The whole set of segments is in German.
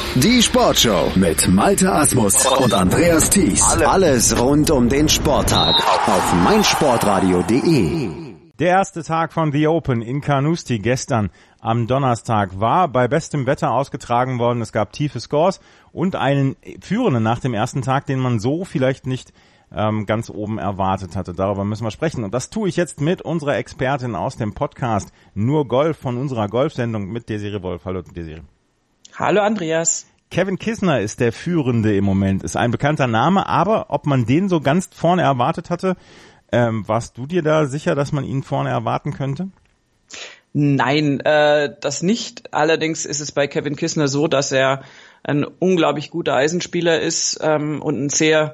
Die Sportshow mit Malte Asmus und Andreas Thies. Alles rund um den Sporttag auf meinsportradio.de. Der erste Tag von The Open in Carnoustie gestern am Donnerstag war bei bestem Wetter ausgetragen worden. Es gab tiefe Scores und einen Führenden nach dem ersten Tag, den man so vielleicht nicht ganz oben erwartet hatte. Darüber müssen wir sprechen. Und das tue ich jetzt mit unserer Expertin aus dem Podcast Nur Golf von unserer Golfsendung mit Desiree Wolf. Hallo Desiree. Hallo Andreas. Kevin Kisner ist der Führende im Moment. Ist ein bekannter Name, aber ob man den so ganz vorne erwartet hatte, warst du dir da sicher, dass man ihn vorne erwarten könnte? Nein, das nicht. Allerdings ist es bei Kevin Kisner so, dass er ein unglaublich guter Eisenspieler ist und ein sehr,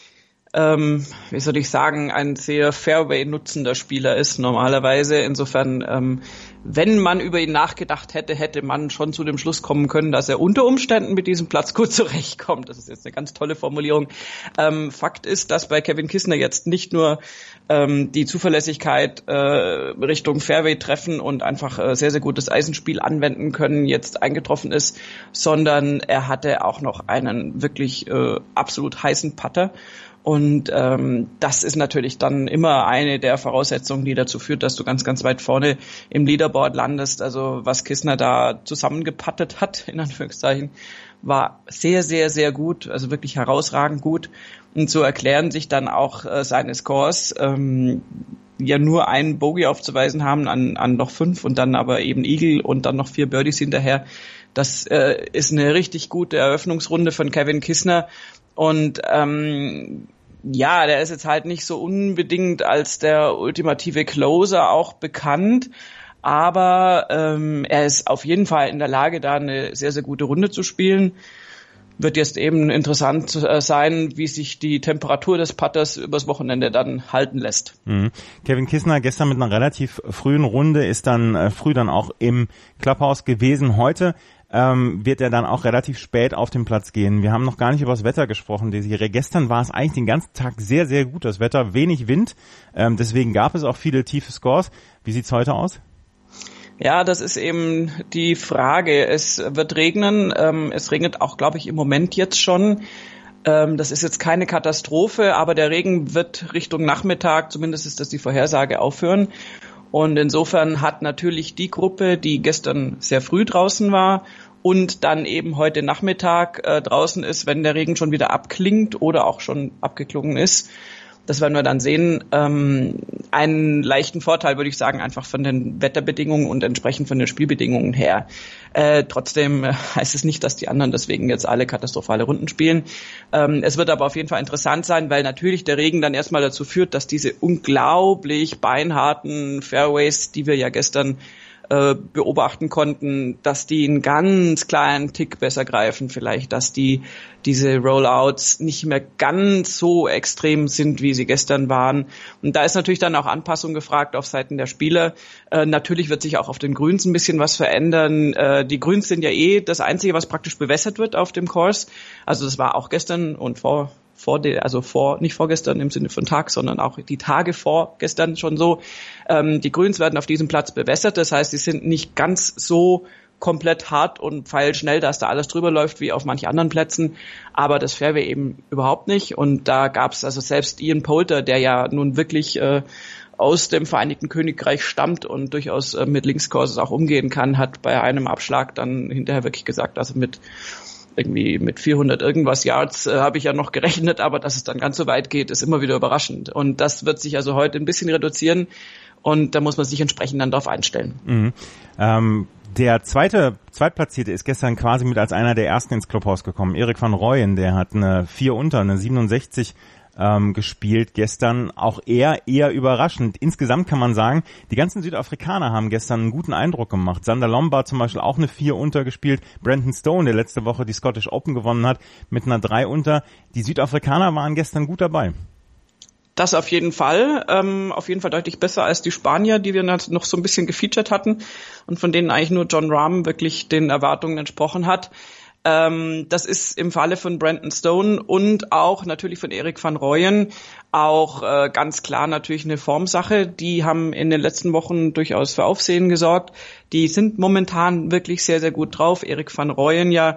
wie soll ich sagen, ein sehr Fairway-nutzender Spieler ist normalerweise. Insofern, wenn man über ihn nachgedacht hätte, hätte man schon zu dem Schluss kommen können, dass er unter Umständen mit diesem Platz gut zurechtkommt. Das ist jetzt eine ganz tolle Formulierung. Fakt ist, dass bei Kevin Kisner jetzt nicht nur die Zuverlässigkeit Richtung Fairway treffen und einfach sehr, sehr gutes Eisenspiel anwenden können jetzt eingetroffen ist, sondern er hatte auch noch einen wirklich absolut heißen Putter. Und das ist natürlich dann immer eine der Voraussetzungen, die dazu führt, dass du ganz, ganz weit vorne im Leaderboard landest. Also was Kisner da zusammengepattet hat, in Anführungszeichen, war sehr, sehr, sehr gut, also wirklich herausragend gut. Und so erklären sich dann auch seine Scores, ja nur einen Bogey aufzuweisen haben an noch 5 und dann aber eben Eagle und dann noch 4 Birdies hinterher. Das ist eine richtig gute Eröffnungsrunde von Kevin Kisner. Und ja, der ist jetzt halt nicht so unbedingt als der ultimative Closer auch bekannt, aber er ist auf jeden Fall in der Lage, da eine sehr, sehr gute Runde zu spielen. Wird jetzt eben interessant sein, wie sich die Temperatur des Putters übers Wochenende dann halten lässt. Mhm. Kevin Kisner gestern mit einer relativ frühen Runde ist dann früh dann auch im Clubhouse gewesen. Heute wird er dann auch relativ spät auf den Platz gehen. Wir haben noch gar nicht über das Wetter gesprochen, Desiree. Gestern war es eigentlich den ganzen Tag sehr, sehr gut, das Wetter, wenig Wind. Deswegen gab es auch viele tiefe Scores. Wie sieht's heute aus? Ja, das ist eben die Frage. Es wird regnen. Es regnet auch, glaube ich, im Moment jetzt schon. Das ist jetzt keine Katastrophe, aber der Regen wird Richtung Nachmittag, zumindest ist das die Vorhersage, aufhören. Und insofern hat natürlich die Gruppe, die gestern sehr früh draußen war und dann eben heute Nachmittag draußen ist, wenn der Regen schon wieder abklingt oder auch schon abgeklungen ist, das werden wir dann sehen, einen leichten Vorteil, würde ich sagen, einfach von den Wetterbedingungen und entsprechend von den Spielbedingungen her. Trotzdem heißt es nicht, dass die anderen deswegen jetzt alle katastrophale Runden spielen. Es wird aber auf jeden Fall interessant sein, weil natürlich der Regen dann erstmal dazu führt, dass diese unglaublich beinharten Fairways, die wir ja gestern beobachten konnten, dass die einen ganz kleinen Tick besser greifen vielleicht, dass diese Rollouts nicht mehr ganz so extrem sind, wie sie gestern waren. Und da ist natürlich dann auch Anpassung gefragt auf Seiten der Spieler. Natürlich wird sich auch auf den Grüns ein bisschen was verändern. Die Grüns sind ja das Einzige, was praktisch bewässert wird auf dem Course. Also das war auch gestern und nicht vorgestern im Sinne von Tag, sondern auch die Tage vor gestern schon so. Die Grüns werden auf diesem Platz bewässert, das heißt, sie sind nicht ganz so komplett hart und pfeilschnell, dass da alles drüber läuft wie auf manch anderen Plätzen, aber das Fairway eben überhaupt nicht. Und da gab's also selbst Ian Poulter, der ja nun wirklich aus dem Vereinigten Königreich stammt und durchaus mit Linkscourses auch umgehen kann, hat bei einem Abschlag dann hinterher wirklich gesagt, also mit 400 irgendwas Yards habe ich ja noch gerechnet, aber dass es dann ganz so weit geht, ist immer wieder überraschend. Und das wird sich also heute ein bisschen reduzieren und da muss man sich entsprechend dann darauf einstellen. Mhm. Der Zweitplatzierte ist gestern quasi mit als einer der ersten ins Clubhaus gekommen. Erik van Rooyen, der hat eine 4 unter, eine 67 gespielt gestern, auch eher überraschend. Insgesamt kann man sagen, die ganzen Südafrikaner haben gestern einen guten Eindruck gemacht. Sander Lombard zum Beispiel auch eine 4 unter gespielt. Brandon Stone, der letzte Woche die Scottish Open gewonnen hat, mit einer 3 unter. Die Südafrikaner waren gestern gut dabei. Das auf jeden Fall deutlich besser als die Spanier, die wir noch so ein bisschen gefeatured hatten und von denen eigentlich nur Jon Rahm wirklich den Erwartungen entsprochen hat. Das ist im Falle von Brandon Stone und auch natürlich von Erik van Rooyen auch ganz klar natürlich eine Formsache. Die haben in den letzten Wochen durchaus für Aufsehen gesorgt. Die sind momentan wirklich sehr, sehr gut drauf. Erik van Rooyen ja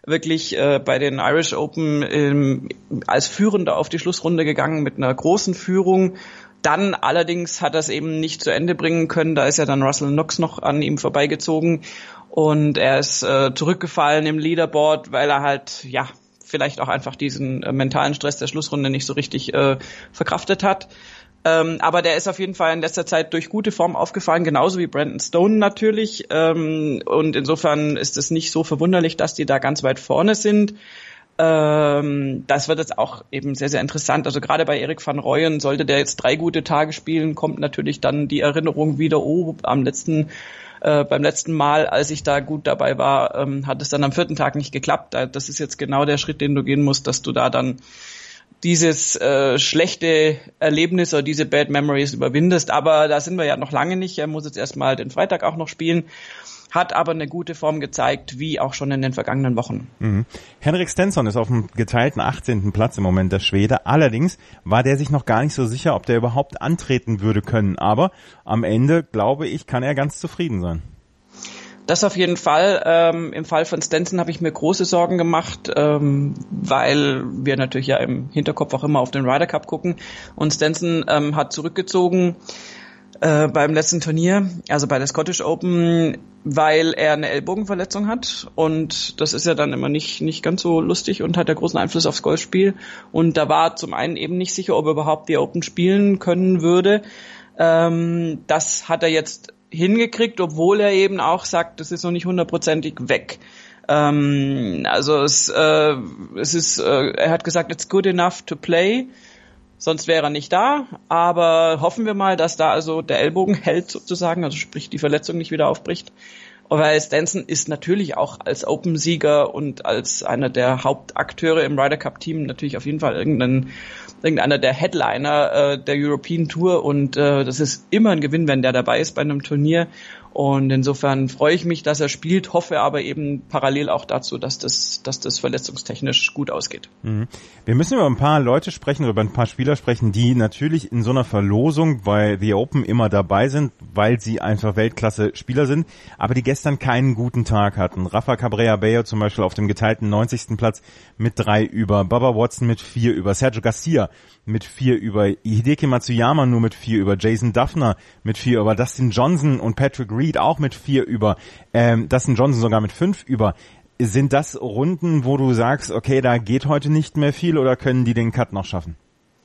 wirklich bei den Irish Open als Führender auf die Schlussrunde gegangen mit einer großen Führung. Dann allerdings hat er es eben nicht zu Ende bringen können. Da ist ja dann Russell Knox noch an ihm vorbeigezogen und er ist zurückgefallen im Leaderboard, weil er halt, vielleicht auch einfach diesen mentalen Stress der Schlussrunde nicht so richtig verkraftet hat. Aber der ist auf jeden Fall in letzter Zeit durch gute Form aufgefallen, genauso wie Brandon Stone natürlich. Und insofern ist es nicht so verwunderlich, dass die da ganz weit vorne sind. Das wird jetzt auch eben sehr, sehr interessant. Also gerade bei Erik van Rooyen, sollte der jetzt 3 gute Tage spielen, kommt natürlich dann die Erinnerung wieder, beim letzten Mal, als ich da gut dabei war, hat es dann am 4. Tag nicht geklappt. Das ist jetzt genau der Schritt, den du gehen musst, dass du da dann dieses schlechte Erlebnis oder diese Bad Memories überwindest. Aber da sind wir ja noch lange nicht. Er muss jetzt erstmal den Freitag auch noch spielen. Hat aber eine gute Form gezeigt, wie auch schon in den vergangenen Wochen. Henrik Stenson ist auf dem geteilten 18. Platz im Moment, der Schwede. Allerdings war der sich noch gar nicht so sicher, ob der überhaupt antreten würde können. Aber am Ende, glaube ich, kann er ganz zufrieden sein. Das auf jeden Fall. Im Fall von Stenson habe ich mir große Sorgen gemacht, weil wir natürlich ja im Hinterkopf auch immer auf den Ryder Cup gucken. Und Stenson hat zurückgezogen beim letzten Turnier, also bei der Scottish Open, weil er eine Ellbogenverletzung hat. Und das ist ja dann immer nicht ganz so lustig und hat ja großen Einfluss aufs Golfspiel. Und da war zum einen eben nicht sicher, ob er überhaupt die Open spielen können würde. Das hat er jetzt hingekriegt, obwohl er eben auch sagt, das ist noch nicht 100%ig weg. Also er hat gesagt, it's good enough to play. Sonst wäre er nicht da, aber hoffen wir mal, dass da also der Ellbogen hält sozusagen, also sprich die Verletzung nicht wieder aufbricht. Weil Stenson ist natürlich auch als Open-Sieger und als einer der Hauptakteure im Ryder Cup-Team natürlich auf jeden Fall irgendeiner der Headliner der European Tour und das ist immer ein Gewinn, wenn der dabei ist bei einem Turnier. Und insofern freue ich mich, dass er spielt, hoffe aber eben parallel auch dazu, dass das verletzungstechnisch gut ausgeht. Wir müssen über ein paar Leute sprechen, über ein paar Spieler sprechen, die natürlich in so einer Verlosung bei The Open immer dabei sind, weil sie einfach Weltklasse-Spieler sind, aber die gestern keinen guten Tag hatten. Rafa Cabrera-Bello zum Beispiel auf dem geteilten 90. Platz mit 3 über, Bubba Watson mit 4 über, Sergio Garcia mit 4 über, Hideki Matsuyama nur mit 4 über, Jason Duffner mit 4 über, Dustin Johnson und Patrick Reed auch mit 4 über, Dustin Johnson sogar mit 5 über. Sind das Runden, wo du sagst, okay, da geht heute nicht mehr viel oder können die den Cut noch schaffen?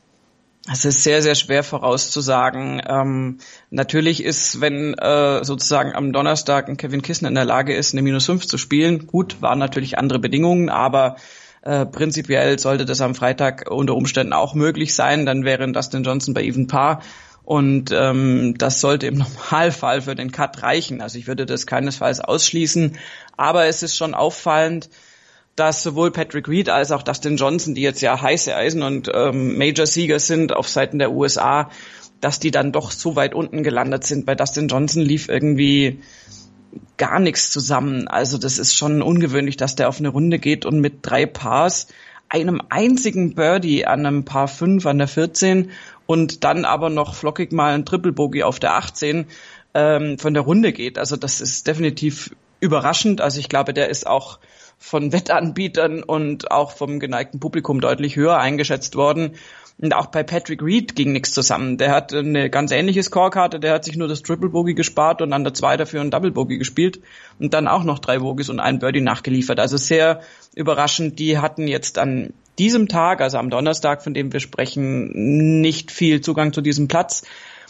Es ist sehr, sehr schwer vorauszusagen. Natürlich ist, wenn sozusagen am Donnerstag ein Kevin Kisner in der Lage ist, eine -5 zu spielen, gut, waren natürlich andere Bedingungen, aber prinzipiell sollte das am Freitag unter Umständen auch möglich sein, dann wäre Dustin Johnson bei Even Par. Und das sollte im Normalfall für den Cut reichen. Also ich würde das keinesfalls ausschließen. Aber es ist schon auffallend, dass sowohl Patrick Reed als auch Dustin Johnson, die jetzt ja heiße Eisen und Major-Sieger sind auf Seiten der USA, dass die dann doch so weit unten gelandet sind. Bei Dustin Johnson lief irgendwie gar nichts zusammen. Also das ist schon ungewöhnlich, dass der auf eine Runde geht und mit 3 Pars, einem einzigen Birdie an einem Par 5 an der 14 und dann aber noch flockig mal ein Triple Bogey auf der 18 von der Runde geht. Also das ist definitiv überraschend. Also ich glaube, der ist auch von Wettanbietern und auch vom geneigten Publikum deutlich höher eingeschätzt worden. Und auch bei Patrick Reed ging nichts zusammen. Der hat eine ganz ähnliche Scorekarte, der hat sich nur das Triple Bogey gespart und an der 2 dafür ein Double Bogey gespielt und dann auch noch 3 Bogies und ein Birdie nachgeliefert. Also sehr überraschend. Die hatten jetzt an diesem Tag, also am Donnerstag, von dem wir sprechen, nicht viel Zugang zu diesem Platz.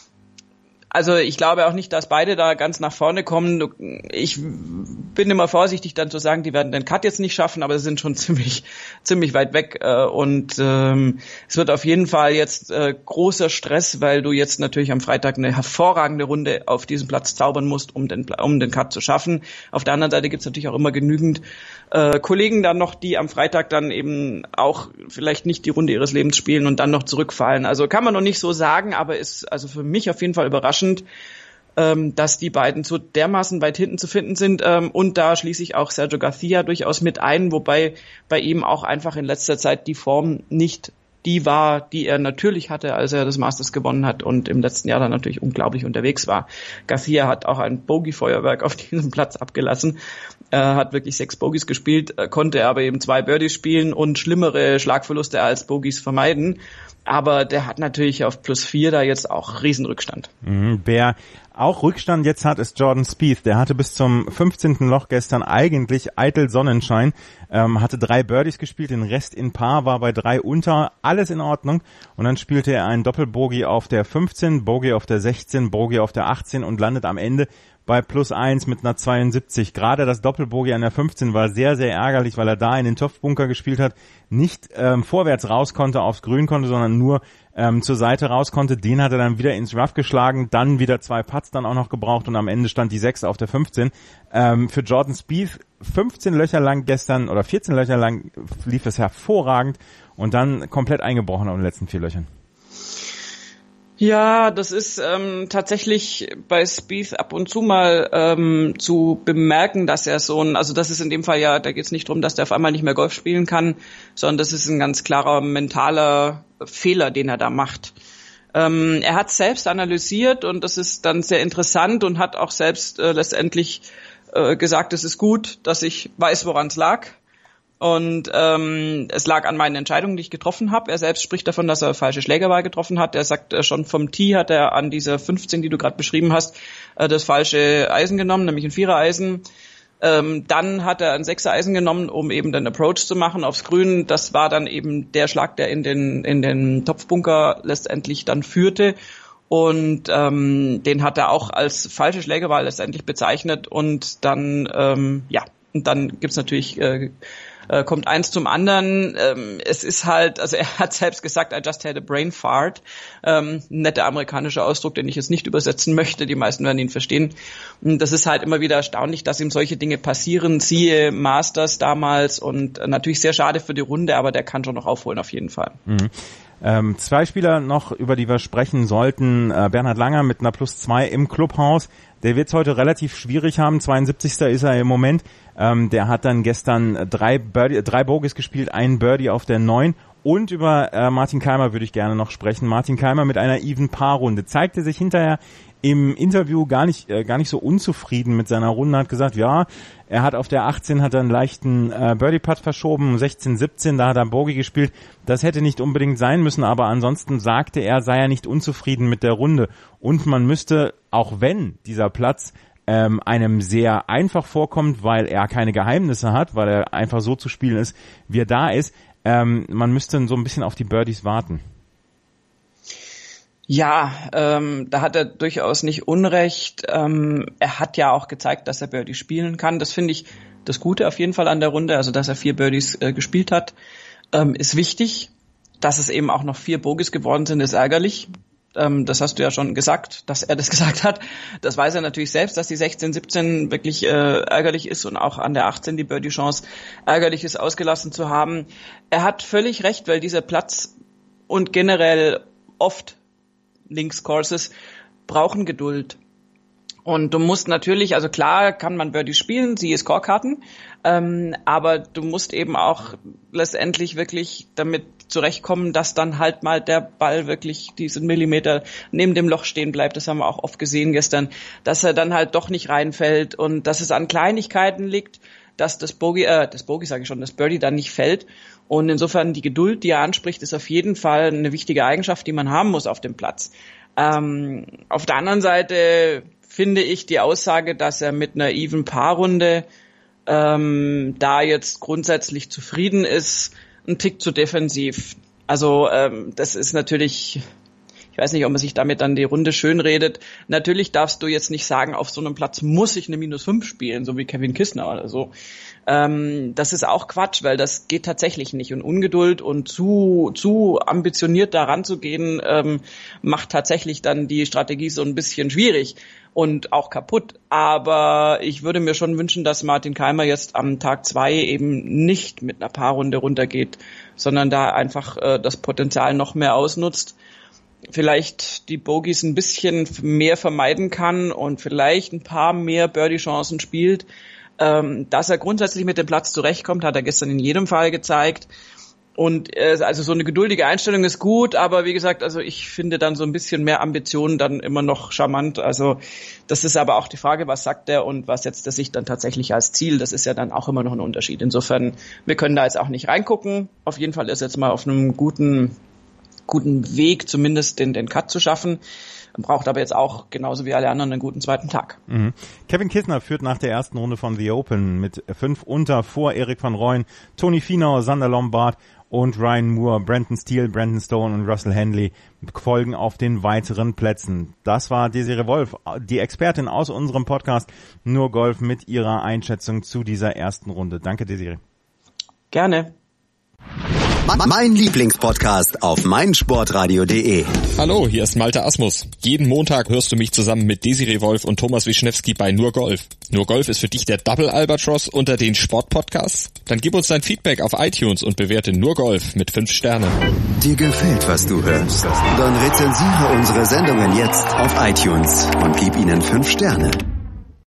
Also ich glaube auch nicht, dass beide da ganz nach vorne kommen. Ich bin immer vorsichtig dann zu sagen, die werden den Cut jetzt nicht schaffen, aber sie sind schon ziemlich weit weg. Und es wird auf jeden Fall jetzt großer Stress, weil du jetzt natürlich am Freitag eine hervorragende Runde auf diesem Platz zaubern musst, um den Cut zu schaffen. Auf der anderen Seite gibt es natürlich auch immer genügend Kollegen dann noch, die am Freitag dann eben auch vielleicht nicht die Runde ihres Lebens spielen und dann noch zurückfallen. Also kann man noch nicht so sagen, aber ist also für mich auf jeden Fall überraschend, dass die beiden so dermaßen weit hinten zu finden sind. Und da schließe ich auch Sergio Garcia durchaus mit ein, wobei bei ihm auch einfach in letzter Zeit die Form nicht die war, die er natürlich hatte, als er das Masters gewonnen hat und im letzten Jahr dann natürlich unglaublich unterwegs war. Garcia hat auch ein Bogey-Feuerwerk auf diesem Platz abgelassen, hat wirklich 6 Bogies gespielt, konnte aber eben 2 Birdies spielen und schlimmere Schlagverluste als Bogies vermeiden. Aber der hat natürlich auf +4 da jetzt auch Riesenrückstand. Wer auch Rückstand jetzt hat, ist Jordan Spieth. Der hatte bis zum 15. Loch gestern eigentlich eitel Sonnenschein, hatte 3 Birdies gespielt, den Rest in Par, war bei 3 unter, alles in Ordnung. Und dann spielte er einen Doppelbogey auf der 15, Bogey auf der 16, Bogey auf der 18 und landet am Ende bei +1 mit einer 72. Gerade das Doppelbogey an der 15 war sehr, sehr ärgerlich, weil er da in den Topfbunker gespielt hat, nicht vorwärts raus konnte, aufs Grün konnte, sondern nur zur Seite raus konnte. Den hat er dann wieder ins Rough geschlagen, dann wieder 2 Putts dann auch noch gebraucht und am Ende stand die 6 auf der 15. Für Jordan Spieth 15 Löcher lang gestern oder 14 Löcher lang lief es hervorragend und dann komplett eingebrochen auf den letzten 4 Löchern. Ja, das ist tatsächlich bei Spieth ab und zu mal zu bemerken, dass er also das ist in dem Fall ja, da geht es nicht darum, dass der auf einmal nicht mehr Golf spielen kann, sondern das ist ein ganz klarer mentaler Fehler, den er da macht. Er hat selbst analysiert und das ist dann sehr interessant und hat auch selbst letztendlich gesagt, es ist gut, dass ich weiß, woran es lag. Und es lag an meinen Entscheidungen, die ich getroffen habe. Er selbst spricht davon, dass er falsche Schlägerwahl getroffen hat. Er sagt, schon vom Tee hat er an dieser 15, die du gerade beschrieben hast, das falsche Eisen genommen, nämlich ein 4er-Eisen. Dann hat er ein 6er-Eisen genommen, um eben den Approach zu machen aufs Grün. Das war dann eben der Schlag, der in den Topfbunker letztendlich dann führte. Und den hat er auch als falsche Schlägerwahl letztendlich bezeichnet. Und dann, und dann gibt's natürlich kommt eins zum anderen. Es ist halt, also er hat selbst gesagt, I just had a brain fart. Netter amerikanischer Ausdruck, den ich jetzt nicht übersetzen möchte. Die meisten werden ihn verstehen. Und das ist halt immer wieder erstaunlich, dass ihm solche Dinge passieren. Siehe Masters damals und natürlich sehr schade für die Runde, aber der kann schon noch aufholen auf jeden Fall. 2 Spieler noch, über die wir sprechen sollten. Bernhard Langer mit einer +2 im Clubhaus. Der wird es heute relativ schwierig haben. 72. ist er im Moment. Der hat dann gestern 3 Bogies gespielt, einen Birdie auf der 9. Und über Martin Kaymer würde ich gerne noch sprechen. Martin Kaymer mit einer Even-Par-Runde. Zeigte sich hinterher im Interview gar nicht so unzufrieden mit seiner Runde, hat gesagt, ja, er hat auf der 18 hat er einen leichten Birdie-Putt verschoben, 16, 17, da hat er Bogey gespielt. Das hätte nicht unbedingt sein müssen, aber ansonsten sagte er, sei er nicht unzufrieden mit der Runde. Und man müsste, auch wenn dieser Platz einem sehr einfach vorkommt, weil er keine Geheimnisse hat, weil er einfach so zu spielen ist, wie er da ist, man müsste so ein bisschen auf die Birdies warten. Ja, da hat er durchaus nicht Unrecht. Er hat ja auch gezeigt, dass er Birdie spielen kann. Das finde ich das Gute auf jeden Fall an der Runde. Also, dass er 4 Birdies gespielt hat, ist wichtig. Dass es eben auch noch 4 Bogies geworden sind, ist ärgerlich. Das hast du ja schon gesagt, dass er das gesagt hat. Das weiß er natürlich selbst, dass die 16, 17 wirklich ärgerlich ist und auch an der 18 die Birdie-Chance ärgerlich ist, ausgelassen zu haben. Er hat völlig recht, weil dieser Platz und generell oft Links-Courses brauchen Geduld. Und du musst natürlich, also klar kann man Birdie spielen, siehe Scorekarten, aber du musst eben auch letztendlich wirklich damit zurechtkommen, dass dann halt mal der Ball wirklich diesen Millimeter neben dem Loch stehen bleibt. Das haben wir auch oft gesehen gestern, dass er dann halt doch nicht reinfällt und dass es an Kleinigkeiten liegt, dass das Birdie dann nicht fällt. Und insofern die Geduld, die er anspricht, ist auf jeden Fall eine wichtige Eigenschaft, die man haben muss auf dem Platz. Auf der anderen Seite finde ich die Aussage, dass er mit einer Even-Par-Runde da jetzt grundsätzlich zufrieden ist, ein Tick zu defensiv. Also das ist natürlich, ich weiß nicht, ob man sich damit dann die Runde schönredet. Natürlich darfst du jetzt nicht sagen, auf so einem Platz muss ich eine -5 spielen, so wie Kevin Kisner oder so. Das ist auch Quatsch, weil das geht tatsächlich nicht. Und Ungeduld und zu ambitioniert da ranzugehen, macht tatsächlich dann die Strategie so ein bisschen schwierig und auch kaputt. Aber ich würde mir schon wünschen, dass Martin Kaymer jetzt am Tag 2 eben nicht mit einer Paarrunde runtergeht, sondern da einfach das Potenzial noch mehr ausnutzt. Vielleicht die Bogies ein bisschen mehr vermeiden kann und vielleicht ein paar mehr Birdie-Chancen spielt. Dass er grundsätzlich mit dem Platz zurechtkommt, hat er gestern in jedem Fall gezeigt. Und also so eine geduldige Einstellung ist gut, aber wie gesagt, also ich finde dann so ein bisschen mehr Ambitionen dann immer noch charmant. Also das ist aber auch die Frage, was sagt der und was setzt er sich dann tatsächlich als Ziel? Das ist ja dann auch immer noch ein Unterschied. Insofern, wir können da jetzt auch nicht reingucken. Auf jeden Fall ist jetzt mal auf einem guten Weg, zumindest den Cut zu schaffen. Braucht aber jetzt auch, genauso wie alle anderen, einen guten zweiten Tag. Mhm. Kevin Kisner führt nach der ersten Runde von The Open mit 5 unter vor Erik van Rooyen, Toni Finau, Sander Lombard und Ryan Moore. Brendan Steele, Brandon Stone und Russell Henley folgen auf den weiteren Plätzen. Das war Desiree Wolf, die Expertin aus unserem Podcast Nur Golf mit ihrer Einschätzung zu dieser ersten Runde. Danke, Desiree. Gerne. Mein Lieblingspodcast auf meinsportradio.de. Hallo, hier ist Malte Asmus. Jeden Montag hörst du mich zusammen mit Desiree Wolf und Thomas Wischnewski bei Nur Golf. Nur Golf ist für dich der Double Albatross unter den Sportpodcasts? Dann gib uns dein Feedback auf iTunes und bewerte Nur Golf mit 5 Sternen. Dir gefällt, was du hörst? Dann rezensiere unsere Sendungen jetzt auf iTunes und gib ihnen 5 Sterne.